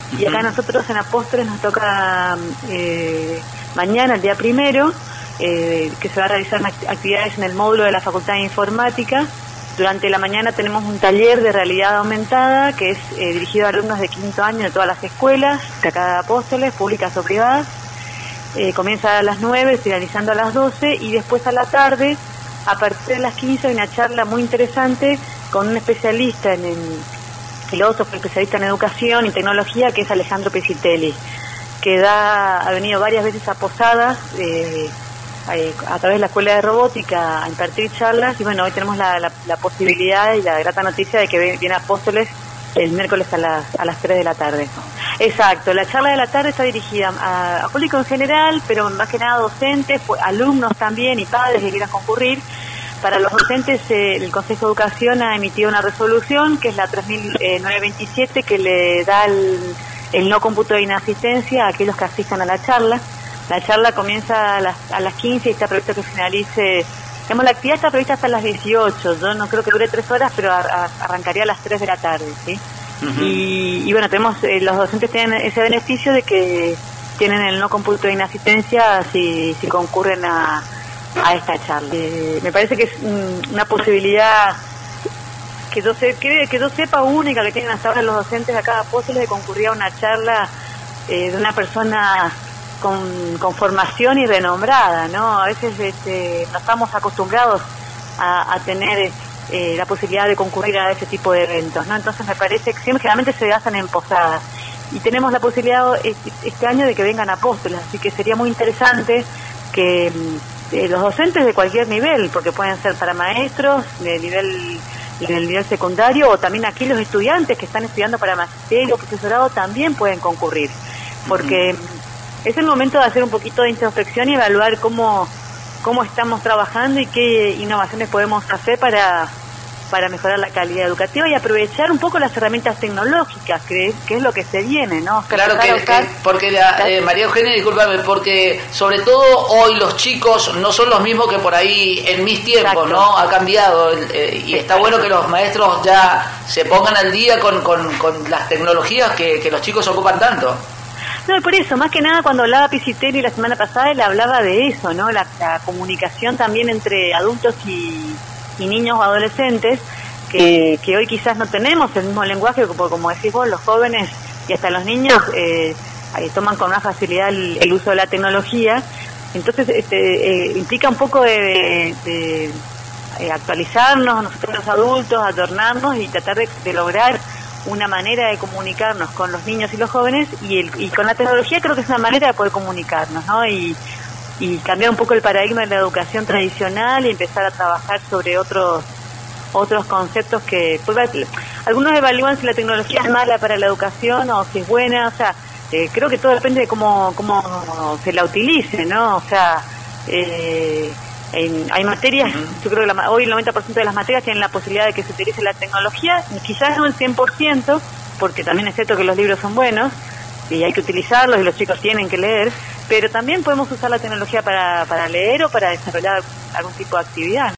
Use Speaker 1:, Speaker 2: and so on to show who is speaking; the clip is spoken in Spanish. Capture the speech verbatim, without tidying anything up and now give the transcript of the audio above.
Speaker 1: Uh-huh. Y acá nosotros en Apóstoles nos toca eh, mañana, el día primero, eh, que se va a realizar actividades en el módulo de la Facultad de Informática. Durante la mañana tenemos un taller de realidad aumentada que es eh, dirigido a alumnos de quinto año de todas las escuelas de acá de Apóstoles, públicas o privadas. Eh, comienza a las nueve, finalizando a las doce, y después a la tarde, a partir de las quince, hay una charla muy interesante con un especialista en, en filósofo, especialista en educación y tecnología, que es Alejandro Pesitelli, que da, ha venido varias veces a Posadas, eh, a través de la Escuela de Robótica a impartir charlas, y bueno, hoy tenemos la, la, la posibilidad y la grata noticia de que viene a Apóstoles el miércoles a las, a las tres de la tarde. Exacto, la charla de la tarde está dirigida a, a público en general, pero más que nada docentes, pues, alumnos también y padres que quieran concurrir. Para los docentes, eh, el Consejo de Educación ha emitido una resolución, que es la tres mil novecientos veintisiete, que le da el, el no cómputo de inasistencia a aquellos que asistan a la charla. La charla comienza a las, a las quince y está previsto que finalice, digamos, la actividad está prevista hasta las dieciocho, yo no creo que dure tres horas, pero a, a, arrancaría a las tres de la tarde, ¿sí? Uh-huh. Y, y bueno, tenemos, eh, los docentes tienen ese beneficio de que tienen el no cómputo de inasistencia si, si concurren a, a esta charla. Eh, me parece que es mm, una posibilidad que yo, sé, que, que yo sepa única que tienen hasta ahora los docentes de acá de Apóstoles de concurrir a una charla eh, de una persona Con, con formación y renombrada, ¿no? A veces este, no estamos acostumbrados a, a tener eh, la posibilidad de concurrir a ese tipo de eventos, ¿no? Entonces me parece que siempre, generalmente se hacen en posadas, y tenemos la posibilidad este, este año de que vengan Apóstoles, así que sería muy interesante que eh, los docentes de cualquier nivel, porque pueden ser para maestros de nivel del nivel secundario, o también aquí los estudiantes que están estudiando para magisterio o profesorado también pueden concurrir, porque uh-huh. Es el momento de hacer un poquito de introspección y evaluar cómo, cómo estamos trabajando y qué innovaciones podemos hacer para, para mejorar la calidad educativa y aprovechar un poco las herramientas tecnológicas, que, que es lo que se viene, ¿no?
Speaker 2: Claro que, que porque la, eh, María Eugenia, discúlpame, porque sobre todo hoy los chicos no son los mismos que por ahí en mis tiempos, exacto, ¿no? Ha cambiado eh, y está bueno que los maestros ya se pongan al día con, con, con las tecnologías que, que los chicos ocupan tanto.
Speaker 1: No, y por eso, más que nada, cuando hablaba Pesitelli la semana pasada, él hablaba de eso, ¿no? La, la comunicación también entre adultos y, y niños o adolescentes, que, que hoy quizás no tenemos el mismo lenguaje, como, como decís vos, los jóvenes y hasta los niños eh, toman con más facilidad el, el uso de la tecnología. Entonces, este, eh, implica un poco de, de, de eh, actualizarnos, nosotros los adultos, adornarnos y tratar de, de lograr una manera de comunicarnos con los niños y los jóvenes, y, el, y con la tecnología creo que es una manera de poder comunicarnos, ¿no? Y, y cambiar un poco el paradigma de la educación tradicional y empezar a trabajar sobre otros otros conceptos que pues, algunos evalúan si la tecnología es mala para la educación o si es buena, o sea, eh, creo que todo depende de cómo, cómo se la utilice, ¿no? O sea, eh, En, hay materias, uh-huh. yo creo que la, hoy el noventa por ciento de las materias tienen la posibilidad de que se utilice la tecnología, y quizás no el cien por ciento, porque también es cierto que los libros son buenos y hay que utilizarlos y los chicos tienen que leer, pero también podemos usar la tecnología para, para leer o para desarrollar algún tipo de actividad.